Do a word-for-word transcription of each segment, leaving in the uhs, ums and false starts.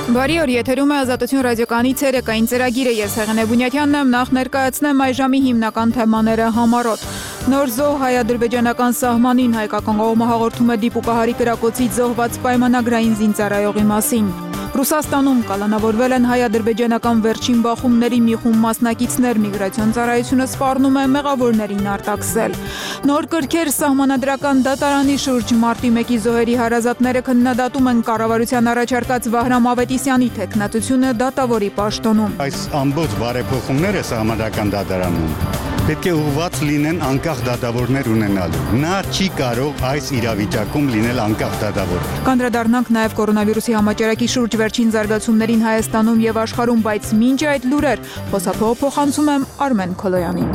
Բարի օր, եթերում է Ազատություն ռադիոկայանի ցերեկային ծրագիրը, ես Հեղինե Բունյաթյանն եմ, նախ ներկայացնեմ այժմի հիմնական թեմաները համառոտ։ Նոր զոհ հայ-ադրբեջանական սահմանին, հայկական կողմը հաղորդում է դիպուկահարի կրակոցից զոհված պայմանագրային զինծառայողի մասին։ Ռուսաստանում կալանավորվել են հայ-ադրբեջանական վերջին բախումների մի խումբ մասնակիցներ, միգրացիոն ծառայությունը սպառնում է մեղավորներին արտաքսել։ Նոր կրքեր սահմանադրական դատարանի շուրջ, մարտի մեկի զոհերի հարազատները քննադատում են կառավարության առաջարկած Վահրամ Ավետիսյանի թեկնածությունը դատավորի պաշտոնում։ Այս ամբողջ բարեփոխումները սահմանադրական դատարանում պետք է ուղղված լինեն անկախ դատավորներ ունենալու։ Նա չի կարող այս իրավիճակում լինել անկախ դատավոր։ Կանդրադառնանք նաև կորոնավիրուսի համաճարակի շուրջ վերջին զարգացումներին Հայաստանում եւ աշխարհում, բայց մինչ այդ լուրեր խոսափողը փոխանցում եմ Արմեն Քոլոյանին։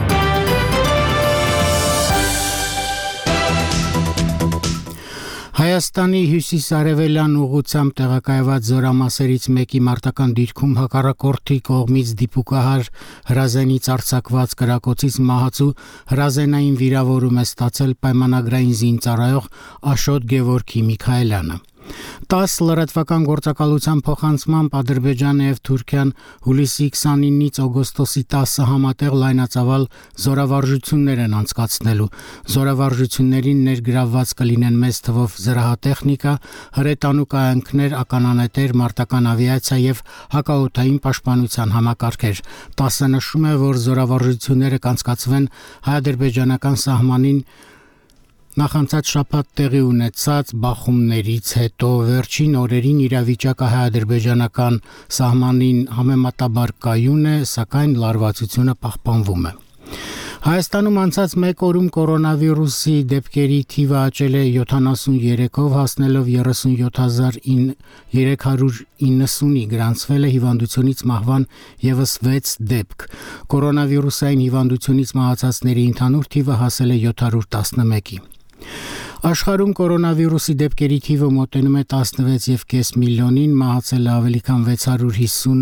Հայաստանի հյուսիս-արևելյան ուղղությամբ տեղակայված զորամասերից մեկի մարտական դիրքում հակառակորդի կողմից դիպուկահար հրազենից արձակված կրակոցից մահացու հրազենային վիրավորում է ստացել պայմանագրային զինծառայող Աշոտ Գևորգի Միքայելյանը։ տաս լրատվական գործակալության փոխանցմամբ Ադրբեջանը եւ Թուրքիան հուլիսի քսանինից օգոստոսի տասը համատեղ լայնածավալ զորավարժություններ են անցկացնելու։ Զորավարժություններին ներգրավված կլինեն մեծ թվով զրահատեխնիկա, հրետանու կայանքներ, ականանետեր, մարտական ավիացիա եւ հակաօդային պաշտպանության համակարգեր։ տասը նշում է, որ զորավարժությունները կանցկացվեն հայ-ադրբեջանական սահմանին նախանցած շաբաթ տեղի ունեցած բախումներից հետո վերջին օրերին իրավիճակը հայ-ադրբեջանական սահմանին համեմատաբար կայուն է, սակայն լարվածությունը պահպանվում է։ Հայաստանում անցած մեկ օրում կորոնավիրուսի դեպքերի թիվը աճել է յոթանասուներեքով, հասնելով երեսունյոթ հազար երեք հարյուր իննսունի, գրանցվել է հիվանդությունից մահվան ևս վեց դեպք։ Կորոնավիրուսային հիվանդությունից մահացածների ընդհանուր թիվը հասել է յոթ հարյուր տասնմեկի։ Աշխարհում կորոնավիրուսի դեպքերի թիվը մոտենում է տասնվեց եւ կես միլիոնին, մահացել է ավելի քան վեց հարյուր հիսուն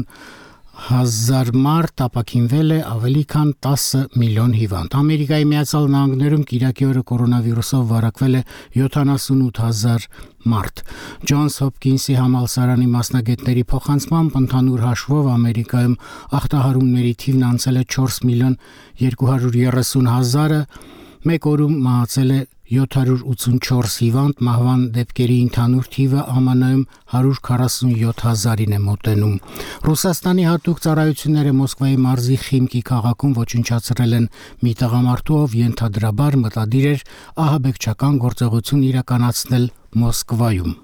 հազար մարդ, ապաքինվել է ավելի քան տասը միլիոն հիվանդ։ Ամերիկայի Միացյալ Նահանգներում կիրակի օրը կորոնավիրուսով վարակվել է յոթանասունութ հազար մարդ։ Ջոնս Հոփքինսի համալսարանի մասնագետների փոխանցմամբ ընդհանուր հաշվով Ամերիկայում ախտահարումների թիվն անցել է չորս միլիոն երկու հարյուր երեսուն հազարը, մեկ օրում մահացել է յոթ հարյուր ութսունչորս հիվանդ, մահվան դեպքերի ընդհանուր թիվը Է Մ Ն-ում հարյուր քառասունյոթ հազարին է մոտենում։ Ռուսաստանի հատուկ ծառայությունները Մոսկվայի մարզի Խիմկի քաղաքում ոչնչացրել են մի տղամարդու, ով ենթադրաբար մտադիր էր ահաբեկչական գործողություն իրականացնել Մոսկվայում։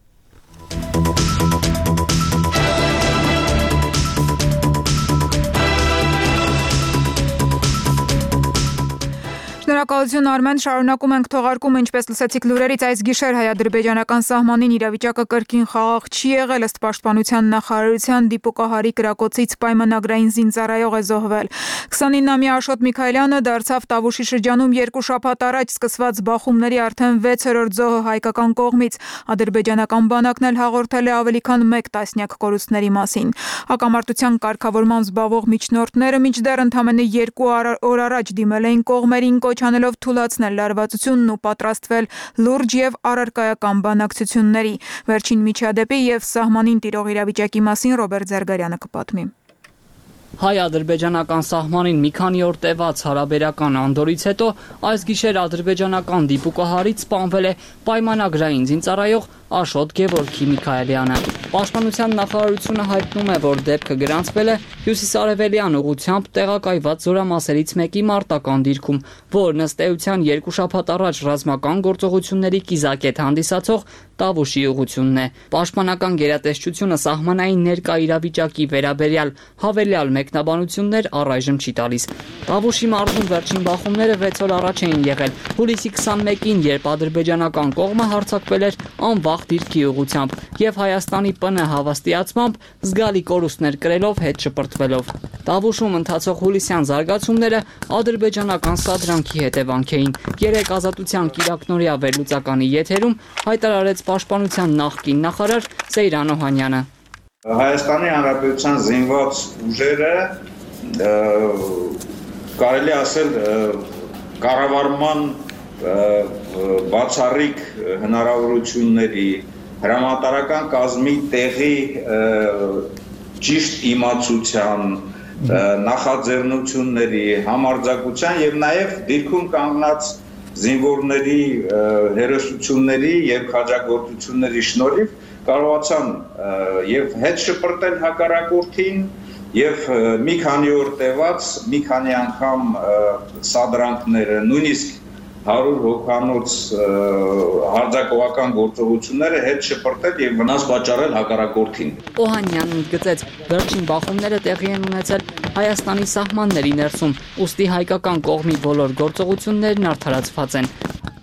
Շնորհակալություն Արմեն, շարունակում ենք թողարկումը, ինչպես լսեցիք լուրերից, այս գիշեր հայ-ադրբեջանական սահմանին իրավիճակը կրկին խաղաղ չի եղել, ըստ պաշտպանության նախարարության դիպուկահարի կրակոցից պայմանագրային զինծառայող է զոհվել։ քսանինամյա Աշոտ Միքայելյանը դարձավ Տավուշի շրջանում երկու շաբաթ առաջ սկսված բախումների արդեն վեցերորդ զոհը հայկական կողմից։ Ադրբեջանական բանակն էլ հաղորդել է ավելի քան մեկ տասնյակ կորուստների մասին։ Հակամարտության կարգավորմամբ զբաղվող միջնորդները մինչդեռ ընդամենը երկու օր առաջ դիմել էին կողմերին, անելով թուլացնել լարվածությունն ու պատրաստվել լուրջ եւ առարկայական բանակցությունների։ Վերջին միջադեպի եւ սահմանին տիրող իրավիճակի մասին Ռոբերտ Զարգարյանը կպատմի։ Հայ-ադրբեջանական սահմանին մի քանի օր տևած հարաբերական անդորից հետո այս գիշեր ադրբեջանական դիպուկահարից սպանվել է պայմանագրային զինծառայող Աշոտ Գևորգի Միքայելյանը։ Պաշտպանության նախարարությունը հայտնում է, որ դեպքը գրանցվել է հյուսիսարևելյան ուղղությամբ տեղակայված զորամասերից մեկի մարտական դիրքում, որն ըստ էության երկու շաբաթ առաջ ռազմական գործողությունների կիզակետ հանդիսացող Տավուշի ուղղությունն է։ Պաշտպանական գերատեսչությունը սահմանային ներկա իրավիճակի վերաբերյալ հավելյալ մեկնաբանություններ առայժմ չի տալիս։ Տավուշի մարզում վերջին բախումները վեց օր առաջ էին եղել։ Հուլիսի քսանմեկին, երբ ադրբեջանական կողմը հարձակվել էր անվախ դիրքի ուղղությամբ եւ Հայաստանի Պ Ն հավաստիացմամբ զգալի կորուստներ կրելով հետ շպրտվելով։ Տավուշում ընթացող հուլիսյան զարգացումները ադրբեջանական սադրանքի հետևանք էին։ Երեք ազատության կիրակնօրյա վերլուծականի եթերում հայտարարեց պաշտպանության նախկին նախարար Սեյրան Օհանյանը։ Հայաստանի Հանրապետության զինված ուժերը կարելի ասել կառավարման բացառիկ հնարավորությունների հրամանատարական կազմի տեղի ճիշտ իմացության, նախաձեռնությունների, համարձակության եւ նաեւ դիրքում կանգնած զինվորների հերոսությունների եւ քաջագործությունների շնորհիվ կարողացան եւ հետ շպրտել հակառակորդին եւ մի քանի օր տևած, մի քանի անգամ սադրանքները, նույնիսկ հարյուր հոգանոց հարձակողական գործողությունները հետ շպրտել եւ վնաս պատճառել հակառակորդին։ Օհանյանն ընդգծեց, վերջին բախումները տեղի են ունեցել Հայաստանի սահմանների ներսում, ուստի հայկական կողմի բոլոր գործողություններն արդարացված են։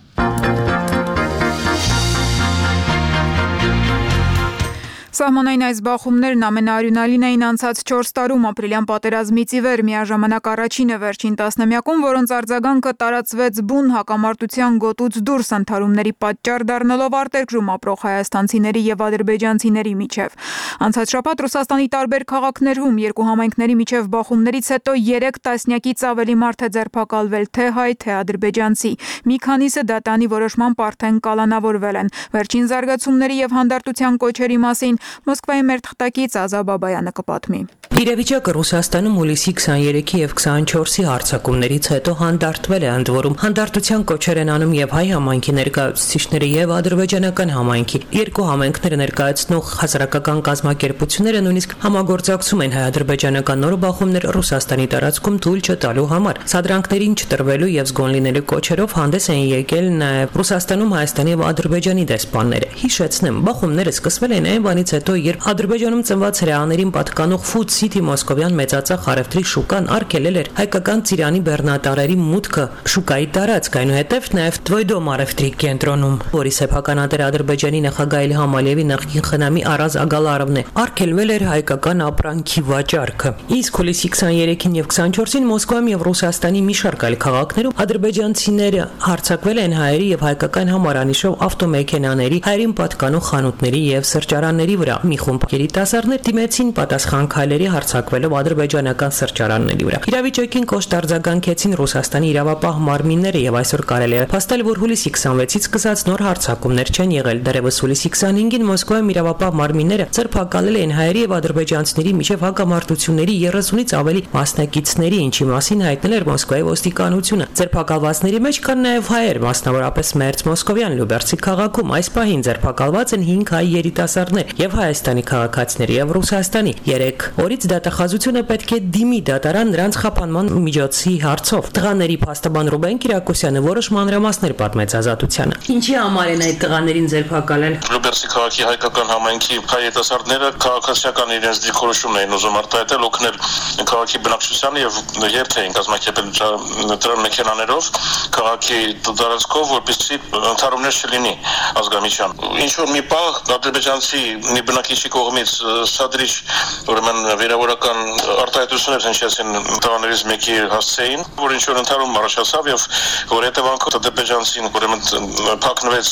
Սահմանային այս բախումներն ամենաարյունալին էին անցած չորս տարում ապրիլյան պատերազմից ի վեր, միաժամանակ առաջինը վերջին տասնամյակում, որոնց արձագանքը տարածվեց բուն հակամարտության գոտուց դուրս ընդհարումների պատճառ դառնալով արտերկրում ապրող հայաստանցիների եւ ադրբեջանցիների միջև։ Անցած շաբաթ Ռուսաստանի տարբեր քաղաքներում երկու համայնքների միջև բախումներից հետո երեք տասնյակից ավելի մարդ է ձերբակալվել, թե հայ, թե ադրբեջանցի։ Մի քանիսը դատանի որոշմամբ արդեն կալանավորվել են։ Վերջին զարգացումների եւ հանդարտության կոչերի մասին Մոսկվայի մեր թղթակից Ազա Բաբայանը կպատմի։ Իրավիճակը Ռուսաստանում հուլիսի քսաներեքի եւ քսանչորսի հարձակումներից հետո հանդարտվել է, ընդ որում հանդարտության կոչեր են անում եւ հայ համայնքի ներկայացուցիչները եւ ադրբեջանական համայնքի։ Երկու համայնքները ներկայացնող հասարակական կազմակերպությունները նույնիսկ համագործակցում են հայ-ադրբեջանական նոր բախումներ Ռուսաստանի տարածքում թույլ չտալու համար։ Սադրանքներին չտրվելու եւ զգոն լինելու կոչերով հանդես են եկել նաեւ Ռուսաստանում Հայաստանի եւ Ադրբեջանի դեսպանները։ Հիշեցնեմ, բախումները սկսվել են այն բանից հետո, երբ Ադրբեջանում ծնված հրեաներին պատկանող Food City մոսկովյան մեծածախ առևտրի շուկան արգելել էր հայկական ծիրանի բեռնատարերի մուտքը շուկայի տարածք, այնուհետև նաև Թվոյդոմ առևտրի կենտրոնում, որի սեփական ատեր Ադրբեջանի նախագահ Իլհամ Ալիևի նախկին խնամի Արազ Ագալարովն է, արգելվել էր հայկական ապրանքի վաճառքը։ Իսկ հուլիսի քսաներեքին եւ քսանչորսին Մոսկվայում եւ Ռուսաստանի մի շարք այլ քաղաքներում ադրբեջանցիները հարձակվել են հայերի եւ հայկական համարանիշով ավտոմեքենաների, հայերին պատկանող խանութների եւ սրճարանների վրա։ Մի խումբ երիտասարդներ դիմեցին պատասխան քայլերի հարձակվելով ադրբեջանական սրճարանների վրա։ Իրավիճակին կոշտ արձագանքեցին Ռուսաստանի իրավապահ մարմինները եւ այսօր կարելի է փաստել, որ հուլիսի քսանվեցից սկսած նոր հարձակումներ չեն եղել։ Դեռևս հուլիսի քսանհինգին Մոսկվայում իրավապահ մարմինները ձերբակալել են հայերի եւ ադրբեջանցիների միջև հակամարտությունների երեսունից ավելի մասնակիցների, ինչի մասին հայտնել էր Մոսկվայի ոստիկանությունը։ Ձերբակալվածների մեջ կան նաեւ հայեր, մասնավորապես Մերձ Մոսկովյան Լյուբերցի քաղաքում։ Այս պահին ձերբակալված են հինգ հայ երիտասարդներ եւ Հայաստանի քաղաքացիներ եւ Ռուսաստանի երեք օրից դատախազությունը պետք է դիմի դատարան նրանց խափանման միջոցի հարցով։ Տղաների փաստաբան Ռուբեն Կիրակոսյանը որոշ մանրամասներ պատմեց Ազատությանը։ Ինչի համար են այդ տղաներին ձերբակալել։ Լյուբերցի քաղաքի հայկական համայնքի հայ երիտասարդները քաղաքացիական իրենց դիրքորոշումն էին ուզում արտահայտել, օգնել քաղաքի բնակչությանը եւ երթ էին կազմակերպել դրան մեքենաներով քաղաքի տարածքով, որպեսզի ընդհարումներ չլինի ազգամիջյան։ Ինչ որ մի պահ ադրբեջանցի մի բնակիչի կողմից սադրիչ ուրեմն վիրավորական արտահայտություններ հնչեցին տղաներից մեկի հասցեին, որ ինչ որ ընդհարում առաջացավ եւ որ հետևանքով ադրբեջանցին ուրեմն փակնվեց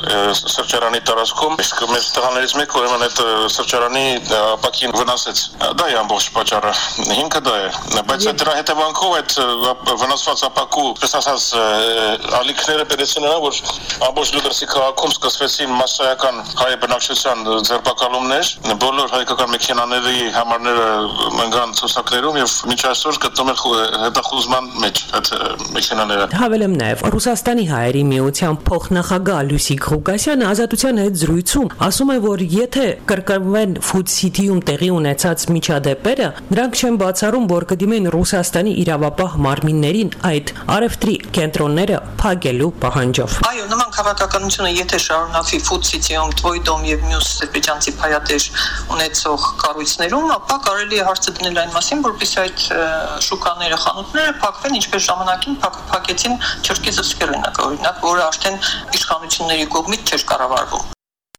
սրճարանի տարածքում, իսկ մեր տղաներից մեկը ուրեմն այդ սրճարանի ապակին վնասեց։ Դա է ամբողջ պատճառը։ Հիմքը դա է։ Բայց դրա հետևանքով այդ վնասված ապակու, պես ասած, ալիքները բերեցին նրան, որ ամբողջ Լյուբերցի քաղաքում սկսվեցին մասսայական հայ բնակչության ձերբակալումներ, բոլոր հայկական մեքենաների համարները մնան ցուցակներում եւ մինչ այսօր գտնվում են հետախուզման մեջ այդ մեքենաները։ Հավելեմ նաեւ Ռուսաստանի հայերի միության փոխնախագահ Լուսիկ Ղուկասյանը Ազատության հետ զրույցում ասում է, որ եթե կրկնվեն Food City-ում տեղի ունեցած միջադեպերը, նրանք չեն բացառում, որ կդիմեն Ռուսաստանի իրավապահ մարմիններին այդ առևտրի կենտրոնները փակելու պահանջով։ Այո, նման քաղաքականությունը եթե շարունակվի Food City-ում, Թվոյդոմ եւ մյուս ադրբեջանցի փայատեր ունեցող կառույցներում, ապա կարելի է հարցը դնել այն մասին, որպեսզի այդ շուկաները, խանութները փակվեն, ինչպես ժամանակին փակեցին Չերկեզովսկի ռինակ, օրինակ, որը արդեն իշխանությունների կողմից չէր կառավարվում։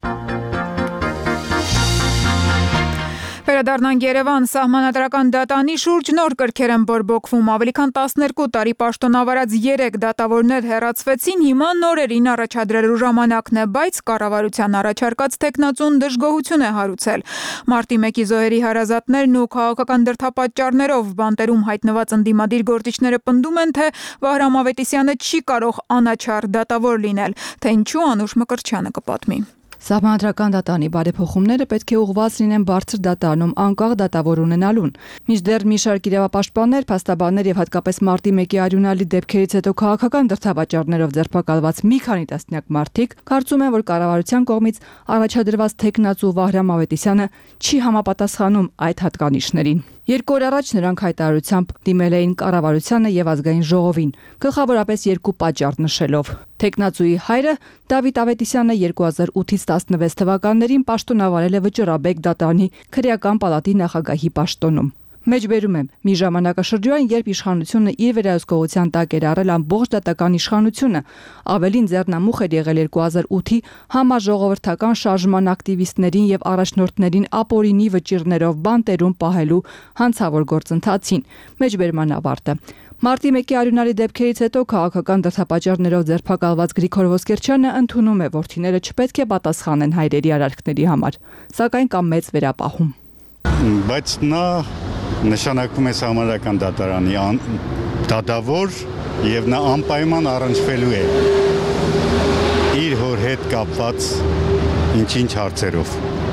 Վերադառնանք Երևան, սահմանադրական դատանի շուրջ նոր կրքեր են բորբոքվում, ավելի քան տասներկու տարի պաշտոնավարած երեք դատավորներ հեռացվեցին, հիմա նորերին առաջադրելու ժամանակն է, բայց կառավարության առաջարկած տեխնացուն դժգոհություն է հարուցել։ Մարտի մեկի զոհերի հարազատներն ու քաղաքական դրդապատճառներով բանտերում հայտնված ընդդիմադիր գործիչները պնդում են, թե Վահրամ Ավետիսյանը չի կարող անաչառ դատավոր լինել, թե ինչու Անուշ Մկրտչյանը կպատմի։ Սահմանադրական դատանի բարեփոխումները պետք է ուղղված լինեն բարձր դատարանում անկախ դատավոր ունենալուն։ Մինչդեռ մի շարք իրավապաշտպաններ, փաստաբաններ եւ հատկապես մարտի մեկի արյունալի դեպքերից հետո քաղաքական դրդավաճառներով ձերբակալված մի քանի տասնյակ մարդիկ կարծում են, որ կառավարության կողմից առաջադրված թեկնածու Վահրամ Ավետիսյանը չի համապատասխանում այդ հատկանիշներին։ Երկու օր առաջ նրանք հայտարարությամբ դիմել էին կառավարությանը եւ ազգային ժողովին, գլխավորապես երկու պատճառ նշելով։ Թեկնածուի հայրը Դավիթ Ավետիսյանը երկու հազար ութից տասնվեց թվականներին պաշտոնավարել է Վճռաբեկ դատարանի քրեական պալատի նախագահի պաշտոնում։ Մեջբերում եմ մի ժամանակաշրջան, երբ իշխանությունը իր վերահսկողության տակ էր առել ամբողջ դատական իշխանությունը, ավելին ձեռնամուխ էր եղել երկու հազար ութի համաժողովրդական շարժման ակտիվիստներին եւ առաջնորդներին ապօրինի վճիռներով բանտերում պահելու հանցավոր գործընթացին։ Մեջբերման ավարտը։ Մարտի մեկի արյունալի դեպքերից հետո քաղաքական դրդապատճառներով ձերբակալված Գրիգոր Ոսկերչյանը ընդունում է, որ թիները չպետք է պատասխանեն հայրերի արարքների համար, սակայն կա մեծ վերապահում։ Բայց նա նշանակում է Սահմանադրական դատարանի դատավոր եւ նա անպայման առնչվելու է իր հոր հետ կապված ինչ-ինչ հարցերով։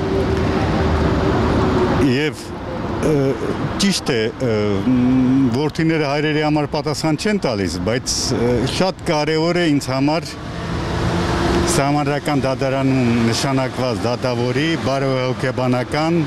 Եվ ճիշտ է, որդիները հայրերի համար պատասխան չեն տալիս, բայց շատ կարևոր է ինձ համար Սահմանադրական դատարանում նշանակված դատավորի բարոյահոգեբանական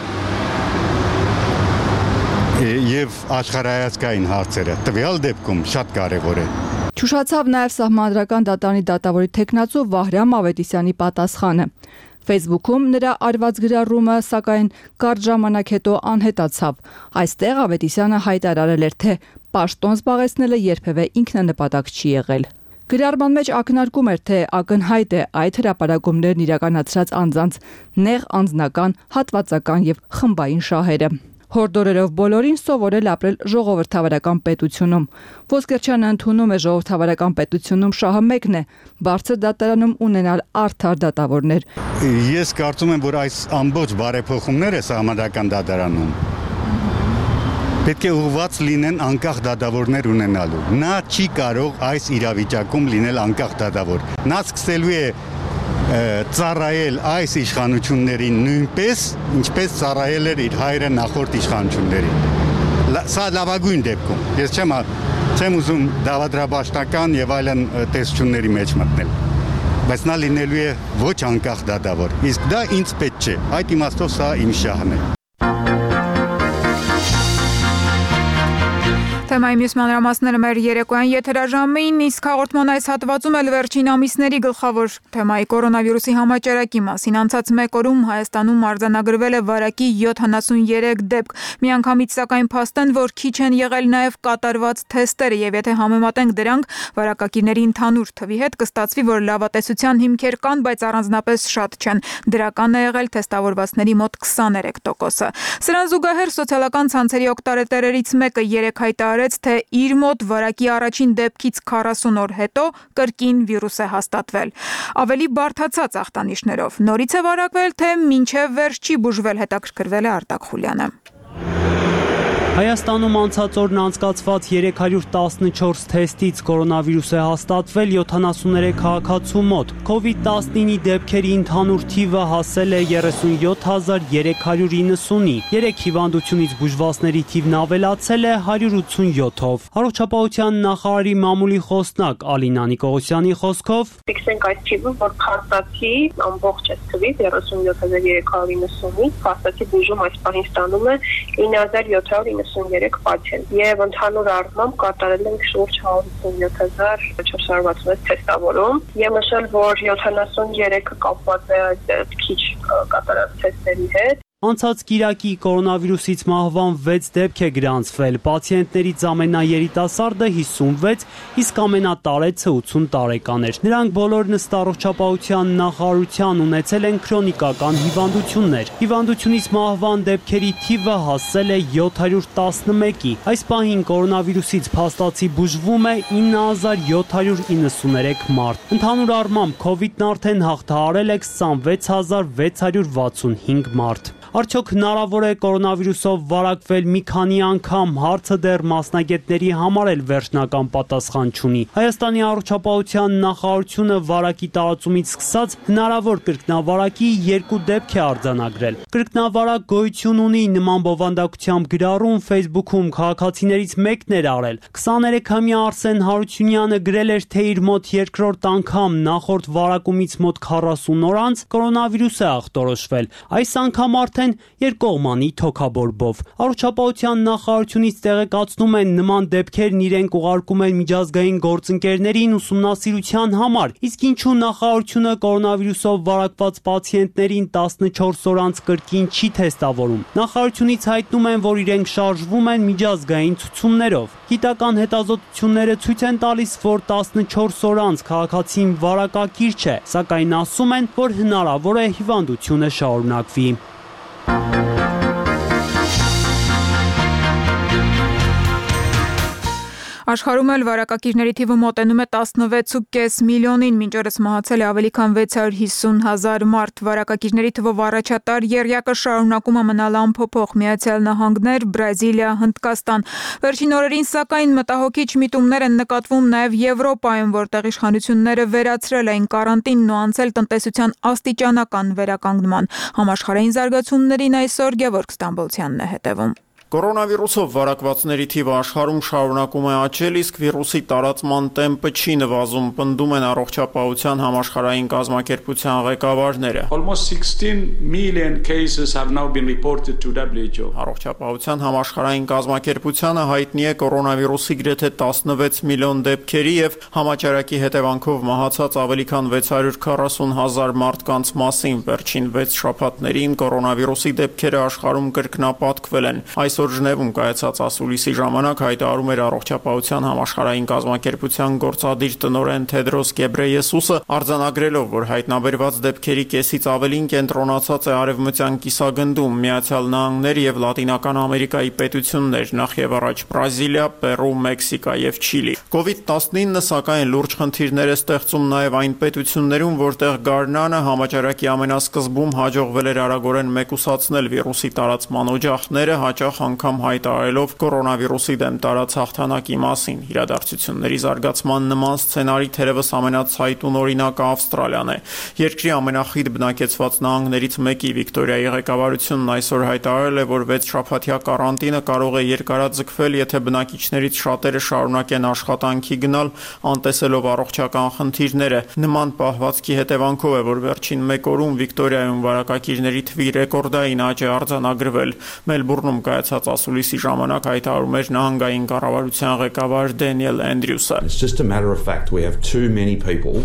եւ աշխարհայացքային հարցերը տվյալ դեպքում շատ կարևոր է։ Չուշացավ նաև Սահմանադրական դատարանի դատավորի թեկնածու Վահրամ Ավետիսյանի պատասխանը։ Facebook-ում նրա արված գրառումը, սակայն կարճ ժամանակ հետո անհետացավ։ Այստեղ Ավետիսյանը հայտարարել էր, թե պաշտոն զբաղեցնելը երբևէ ինքնանպատակ չի եղել։ Գրառման մեջ ակնարկում էր, թե ակնհայտ է այդ հրապարակումներն իրականացրած անձանց նեղ անձնական, հատվածական եւ խմբային շահերը։ Հորդորելով բոլորին սովորել ապրել ժողովրդավարական պետությունում։ Ոսկերչյանը ընդունում է ժողովրդավարական պետությունում շահը մեկն է՝ բարձր դատարանում ունենալ արդար դատավորներ։ Ես կարծում եմ, որ այս ամբողջ բարեփոխումները Սահմանադրական դատարանում պետք է ուղղված լինեն անկախ դատավորներ ունենալու։ Նա չի կարող այս իրավիճակում լինել անկախ դատավոր։ Նա սկսելու է ծառայել այս իշխանություններին նույնպես, ինչպես ծառայել էր իր հայրը նախորդ իշխանություններին։ Սա լավագույն դեպքում։ Ես չեմ չեմ ուզում դավադրաբաշխական եւ այլն տեսությունների մեջ մտնել։ Բայց նա լինելու է ոչ անկախ դատավոր։ Իսկ դա ինձ պետք չէ։ Այդ իմաստով սա իմ շահն է։ Թեմայի մյուս մանրամասները մեր երեկոյան եթերաժամին, իսկ հաղորդման այս հատվածում էլ վերջին ամիսների գլխավոր թեմայի կորոնավիրուսի համաճարակի մասին։ Անցած մեկ օրում Հայաստանում արձանագրվել է վարակի յոթանասուներեք դեպք։ Միանգամից սակայն փաստեն, որ քիչ են եղել նաև կատարված թեստերը, եւ եթե համեմատենք դրանք վարակակիրների ընդհանուր թվի հետ, կստացվի, որ լավատեսության հիմքեր կան, բայց առանձնապես շատ չեն։ Դրական է եղել թեստավորվածների մոտ քսաներեք տոկոսը։ Սրան զուգահեռ սոցիալական ցանցերի օգտատերերից մեկը երեք հայտարարեց, թե իր մոտ վարակի առաջին դեպքից քառասուն օր հետո կրկին վիրուս է հաստատվել։ Ավելի բարդացած ախտանիշներով։ Նորից է վարակվել, թե մինչև վերջ չի բուժվել, հետաքրքրվել է Արտակ Խուլյանը։ Հայաստանում անցած օրն անցկացված երեք հարյուր տասնչորս թեստից կորոնավիրուս է հաստատվել յոթանասուներեք քաղաքացու մոտ։ քովիդ տասնինի դեպքերի ընդհանուր թիվը հասել է երեսունյոթ հազար երեք հարյուր իննսունի։ Երեք հիվանդությունից բուժվածների թիվն ավելացել է հարյուր ութսունյոթով։ Առողջապահության նախարարի մամուլի խոսնակ Ալինա Նիկողոսյանի խոսքով ֆիքսենք այս թիվը, որ փաստացի ամբողջ այս թվից երեսունյոթ հազար երեք հարյուր իննսունի փաստացի բուժում այս պահին ստանում է ինը հազար յոթ հարյուր իննսուներեք պացիենտ եւ ընդհանուր առմամբ կատարել ենք շուրջ հարյուր ութսունյոթ հազար չորս հարյուր վաթսունվեց թեստավորում եւ նշել, որ յոթանասուներեքը կապված է քիչ կատարած թեստերի հետ։ Անցած կիրակի կորոնավիրուսից մահվան վեց դեպք է գրանցվել, պացիենտներից ամենաերիտասարդը հիսունվեց, իսկ ամենատարեցը ութսուն տարեկան էր։ Նրանք բոլորն ըստ առողջապահության նախարարության ունեցել են քրոնիկական հիվանդություններ։ Հիվանդությունից մահվան դեպքերի թիվը հասել է յոթ հարյուր տասնմեկի։ Այս պահին կորոնավիրուսից փաստացի բուժվում է ինը հազար յոթ հարյուր իննսուներեք մարդ։ Ընդհանուր առմամբ քովիդն արդեն հաղթահարել է քսանվեց հազար վեց հարյուր վաթսունհինգ մարդ։ Արդյոք հնարավոր է կորոնավիրուսով վարակվել մի քանի անգամ, հարցը դեռ մասնագետների համար էլ վերջնական պատասխան չունի։ Հայաստանի առողջապահության նախարարությունը վարակի տարածումից սկսած հնարավոր կրկնավարակի երկու դեպք է արձանագրել։ Կրկնավարակ գոյություն ունի, նման բովանդակությամբ գրառում Facebook-ում քաղաքացիներից մեկն էր արել։ քսաներեքամյա Արսեն Հարությունյանը գրել էր, թե իր մոտ երկրորդ անգամ նախորդ վարակումից մոտ քառասուն օր անց կորոնավիրուս է ախտորոշվել, այս անգամ արդեն երկկողմանի թոքաբորբով։ Առողջապահության նախարարությունից տեղեկացնում են, նման դեպքերն իրենք ուղարկում են միջազգային գործընկերներին ուսումնասիրության համար, իսկ ինչու նախարարությունը կորոնավիրուսով վարակված պացիենտներին տասնչորս օր անց կրկին չի թեստավորում։ Նախարարությունից հայտնում են, որ իրենք շարժվում են միջազգային ցուցումներով։ Գիտական հետազոտությունները ցույց են տալիս, որ տասնչորս օր անց քաղաքացին վարակակիր չէ, սակայն ասում են, որ հնարավոր է հիվանդությունը շարունակվի։ Աշխարհում էլ վարակակիրների թիվը մոտենում է տասնվեց ու կես միլիոնին, մինչ օրս մահացել է ավելի քան վեց հարյուր հիսուն հազար մարդ։ Վարակակիրների թվով առաջատար եռյակը շարունակում է մնալ անփոփոխ՝ Միացյալ Նահանգներ, Բրազիլիա, Հնդկաստան։ Վերջին օրերին սակայն մտահոգիչ միտումներ են նկատվում նաև Եվրոպայում, որտեղ իշխանությունները վերացրել էին կարանտինն ու անցել տնտեսության աստիճանական վերականգնման։ Համաշխարհային զարգացումներին այսօր Գևորգ Ստամբոլցյանն է հետևում։ Կորոնավիրուսով վարակվածների թիվը աշխարհում շարունակում է աճել, իսկ վիրուսի տարածման տեմպը չի նվազում, պնդում են առողջապահության համաշխարհային կազմակերպության ղեկավարները։ Almost sixteen million cases have now been reported to W H O. Առողջապահության համաշխարհային կազմակերպությանը հայտնի է կորոնավիրուսի գրեթե տասնվեց միլիոն դեպքերի եւ համաճարակի հետևանքով մահացած ավելի քան վեց հարյուր քառասուն հազար մարդկանց մասին։ Վերջին վեց շաբաթներին կորոնավիրուսի դեպքերը աշխարհում կրկնապատկվել են։ Այսօր Ժնևում կայացած ասուլիսի ժամանակ հայտարարում էր առողջապահության համաշխարհային կազմակերպության գործադիր տնօրեն Թեդրոս Գեբրեյեսուսը, արձանագրելով, որ հայտնաբերված դեպքերի կեսից ավելին կենտրոնացած է արևմտյան կիսագնդում, Միացյալ Նահանգներ եւ Լատինական Ամերիկայի պետություններ, նախ եւ առաջ Բրազիլիա, Պերու, Մեքսիկա եւ Չիլի։ կովիդ տասնինը սակայն լուրջ խնդիրներ է ստեղծում նաեւ այն պետություններում, որտեղ գարնանը համաճարակի ամենասկզբում հաջողվել էր արագորեն մեկուսացնել վիրուսի տարածման օջախները, հաճախ անգամ հայտարարելով կորոնավիրուսի դեմ տարած հաղթանակի մասին։ Իրադարձությունների զարգացման նման սցենարի թերևս ամենացայտուն օրինակը Ավստրալիան է։ Երկրի ամենախիտ բնակեցված նահանգներից մեկի Վիկտորիայի ղեկավարությունն այսօր հայտարարել է, որ վեց շաբաթյա կարանտինը կարող է երկարաձգվել, եթե բնակիչներից շատերը շարունակեն աշխատանքի գնալ, անտեսելով առողջական խնդիրները։ Նման պահվածքի հետևանքով է, որ վերջին մեկ օրում Վիկտորիայում վարակակիրների թվի ռեկորդային աճ է արձանագրվել։ Մելբուրնում կայացած ասուլիսի ժամանակ հայտարարում էր նահանգային կառավարության ղեկավար Դենիել Էնդրյուսը։ It's just a matter of fact we have too many people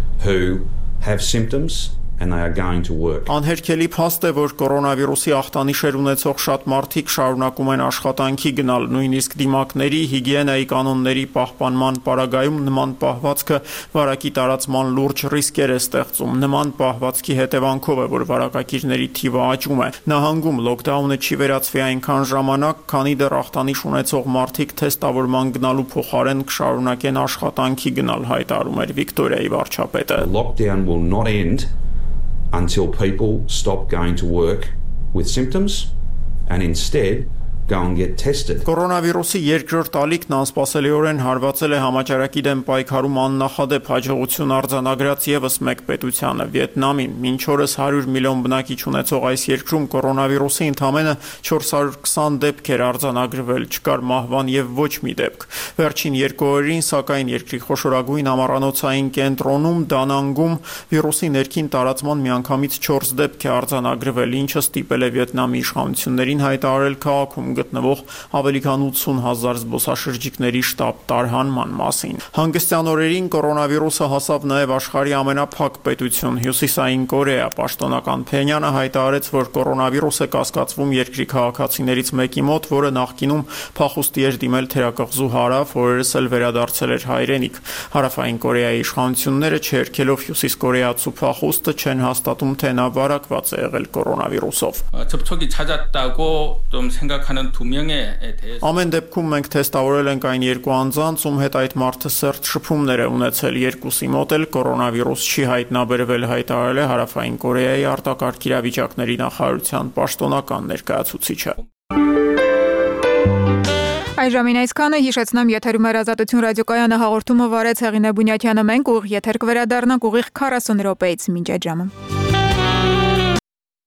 who have symptoms and they are going to work. Անհերքելի փաստ է, որ կորոնավիրուսի ախտանիշեր ունեցող շատ մարդիկ շարունակում են աշխատանքի գնալ, նույնիսկ դիմակների, հիգիենայի կանոնների պահպանման պարագայում նման պահվածքը վարակի տարածման լուրջ ռիսկեր է ստեղծում։ Նման պահվածքի հետևանքով է, որ վարակակիրների թիվը աճում է։ Նահանգում լոկդաունը չի վերացվի այնքան ժամանակ, քանի դեռ ախտանիշ ունեցող մարդիկ թեստավորման գնալու փոխարեն կշարունակեն աշխատանքի գնալ, հայտարարում էր Վիկտորիայի վարչապետը։ Lockdown will not end until people stop going to work with symptoms and instead go and get tested. Կորոնավիրուսի երկրորդ ալիքն անսպասելիորեն հարվածել է համաճարակի դեմ պայքարում աննախադեպ հաջողություն արձանագրած եւս մեկ պետությանը՝ Վիետնամին։ Մինչ օրս հարյուր միլիոն բնակիչ ունեցող այս երկրում կորոնավիրուսի ընդամենը չորս հարյուր քսան դեպք էր արձանագրվել, չկար մահվան եւ ոչ մի դեպք։ Վերջին երկու օրերին, սակայն, երկրի խոշորագույն ամառանոցային կենտրոնում Դանանգում վիրուսի ներքին տարածման միանգամից չորս դեպք է արձանագրվել, ինչը ստիպել է Վիետնամի իշխանություններին հայտարարել քաղաքում գտնվող ավելի քան ութսուն հազար զբոսաշրջիկների շտապ տարհանման մասին։ Հանգստյան օրերին կորոնավիրուսը հասավ նաև աշխարհի ամենափակ պետություն՝ Հյուսիսային Կորեա։ Պաշտոնական Փենյանը հայտարարեց, որ կորոնավիրուս է կասկածվում երկրի քաղաքացիներից մեկի մոտ, որը նախկինում փախուստի էր դիմել թերակղզու հարավ, օրերս էլ վերադարձել էր հայրենիք։ Հարավային Կորեայի իշխանությունները չերքելով հյուսիսկորեացու փախուստը չեն հաստատում, թե նա վարակված է եղել կորոնավիրուսով։ 접촉이 잦았다고 좀 생각하는 Ամեն դեպքում մենք թեստավորել ենք այն երկու անձանց, ում հետ այդ մարդը սերտ շփումներ է ունեցել, երկուսի մոտ էլ կորոնավիրուս չի հայտնաբերվել, հայտարարել է Հարավային Կորեայի արտակարգ իրավիճակների նախարարության պաշտոնական ներկայացուցիչը։ Այժմին այսքանը հիշեցնեմ եթերում էր Ազատություն ռադիոկայանը հաղորդումը վարեց Հեղինե Բունյաթյանը, մենք ուղիղ եթեր կվերադառնանք ուղիղ քառասուն րոպեից մինչ այդ ժամը։